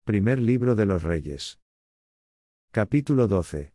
Primer libro de los Reyes. Capítulo 12.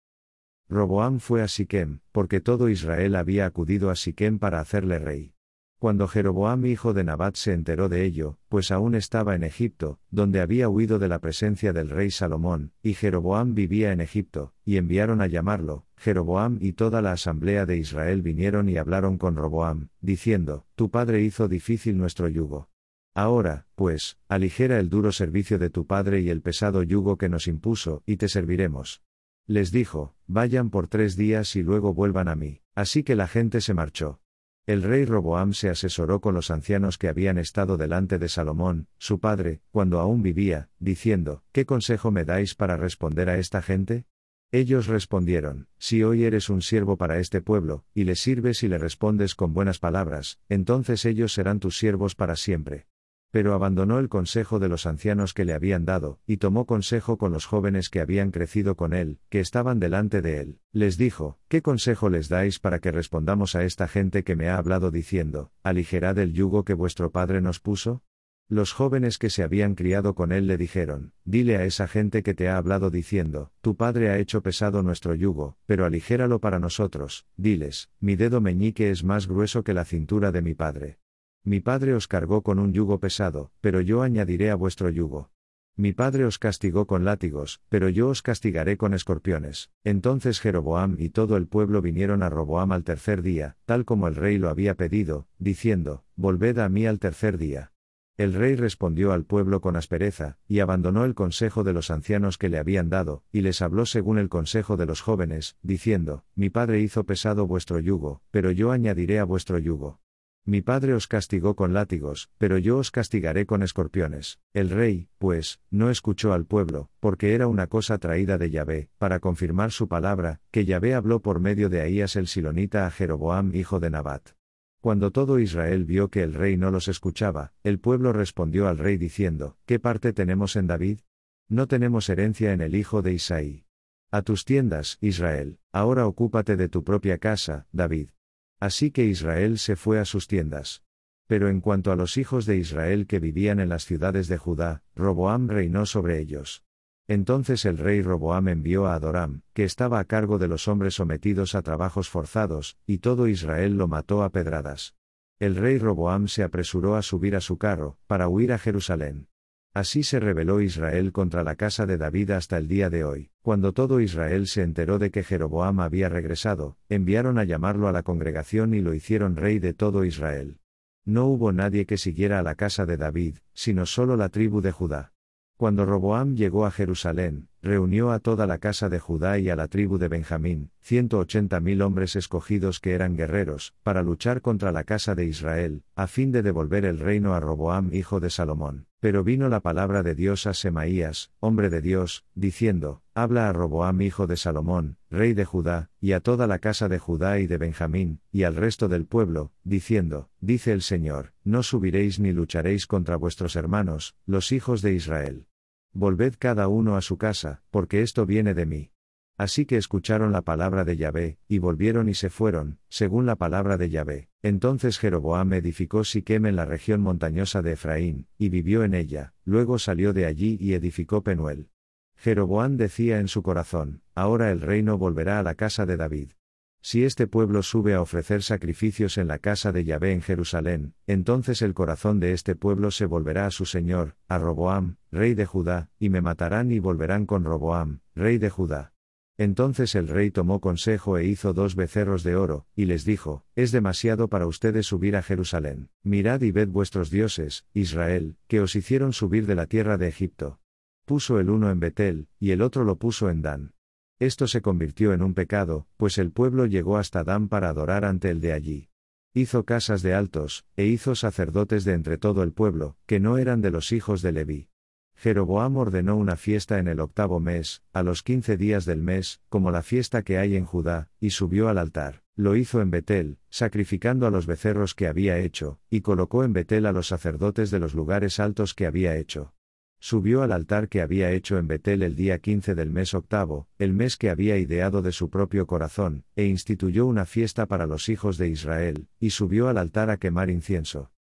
Roboam fue a Siquem, porque todo Israel había acudido a Siquem para hacerle rey. Cuando Jeroboam hijo de Nabat se enteró de ello, pues aún estaba en Egipto, donde había huido de la presencia del rey Salomón, y Jeroboam vivía en Egipto, y enviaron a llamarlo, Jeroboam y toda la asamblea de Israel vinieron y hablaron con Roboam, diciendo, tu padre hizo difícil nuestro yugo. Ahora, pues, aligera el duro servicio de tu padre y el pesado yugo que nos impuso, y te serviremos. Les dijo, vayan por 3 días y luego vuelvan a mí. Así que la gente se marchó. El rey Roboam se asesoró con los ancianos que habían estado delante de Salomón, su padre, cuando aún vivía, diciendo, ¿qué consejo me dais para responder a esta gente? Ellos respondieron, si hoy eres un siervo para este pueblo, y le sirves y le respondes con buenas palabras, entonces ellos serán tus siervos para siempre. Pero abandonó el consejo de los ancianos que le habían dado, y tomó consejo con los jóvenes que habían crecido con él, que estaban delante de él. Les dijo, ¿qué consejo les dais para que respondamos a esta gente que me ha hablado diciendo, aligerad el yugo que vuestro padre nos puso? Los jóvenes que se habían criado con él le dijeron, dile a esa gente que te ha hablado diciendo, tu padre ha hecho pesado nuestro yugo, pero aligéralo para nosotros. Diles, mi dedo meñique es más grueso que la cintura de mi padre. Mi padre os cargó con un yugo pesado, pero yo añadiré a vuestro yugo. Mi padre os castigó con látigos, pero yo os castigaré con escorpiones. Entonces Jeroboam y todo el pueblo vinieron a Roboam al tercer día, tal como el rey lo había pedido, diciendo, volved a mí al tercer día. El rey respondió al pueblo con aspereza, y abandonó el consejo de los ancianos que le habían dado, y les habló según el consejo de los jóvenes, diciendo, mi padre hizo pesado vuestro yugo, pero yo añadiré a vuestro yugo. Mi padre os castigó con látigos, pero yo os castigaré con escorpiones. El rey, pues, no escuchó al pueblo, porque era una cosa traída de Yahvé, para confirmar su palabra, que Yahvé habló por medio de Ahías el silonita a Jeroboam hijo de Nabat. Cuando todo Israel vio que el rey no los escuchaba, el pueblo respondió al rey diciendo, ¿qué parte tenemos en David? No tenemos herencia en el hijo de Isaí. A tus tiendas, Israel, ahora ocúpate de tu propia casa, David. Así que Israel se fue a sus tiendas. Pero en cuanto a los hijos de Israel que vivían en las ciudades de Judá, Roboam reinó sobre ellos. Entonces el rey Roboam envió a Adoram, que estaba a cargo de los hombres sometidos a trabajos forzados, y todo Israel lo mató a pedradas. El rey Roboam se apresuró a subir a su carro, para huir a Jerusalén. Así se rebeló Israel contra la casa de David hasta el día de hoy. Cuando todo Israel se enteró de que Jeroboam había regresado, enviaron a llamarlo a la congregación y lo hicieron rey de todo Israel. No hubo nadie que siguiera a la casa de David, sino solo la tribu de Judá. Cuando Roboam llegó a Jerusalén, reunió a toda la casa de Judá y a la tribu de Benjamín, 180.000 hombres escogidos que eran guerreros, para luchar contra la casa de Israel, a fin de devolver el reino a Roboam hijo de Salomón. Pero vino la palabra de Dios a Semaías, hombre de Dios, diciendo, habla a Roboam hijo de Salomón, rey de Judá, y a toda la casa de Judá y de Benjamín, y al resto del pueblo, diciendo, dice el Señor, no subiréis ni lucharéis contra vuestros hermanos, los hijos de Israel. Volved cada uno a su casa, porque esto viene de mí. Así que escucharon la palabra de Yahvé, y volvieron y se fueron, según la palabra de Yahvé. Entonces Jeroboam edificó Siquem en la región montañosa de Efraín, y vivió en ella, luego salió de allí y edificó Penuel. Jeroboam decía en su corazón, ahora el reino volverá a la casa de David. Si este pueblo sube a ofrecer sacrificios en la casa de Yahvé en Jerusalén, entonces el corazón de este pueblo se volverá a su señor, a Roboam, rey de Judá, y me matarán y volverán con Roboam, rey de Judá. Entonces el rey tomó consejo e hizo 2 becerros de oro, y les dijo, es demasiado para ustedes subir a Jerusalén. Mirad y ved vuestros dioses, Israel, que os hicieron subir de la tierra de Egipto. Puso el uno en Betel, y el otro lo puso en Dan. Esto se convirtió en un pecado, pues el pueblo llegó hasta Dan para adorar ante el de allí. Hizo casas de altos, e hizo sacerdotes de entre todo el pueblo, que no eran de los hijos de Leví. Jeroboam ordenó una fiesta en el 8º mes, a los 15 días del mes, como la fiesta que hay en Judá, y subió al altar. Lo hizo en Betel, sacrificando a los becerros que había hecho, y colocó en Betel a los sacerdotes de los lugares altos que había hecho. Subió al altar que había hecho en Betel el día 15 del mes 8, el mes que había ideado de su propio corazón, e instituyó una fiesta para los hijos de Israel, y subió al altar a quemar incienso.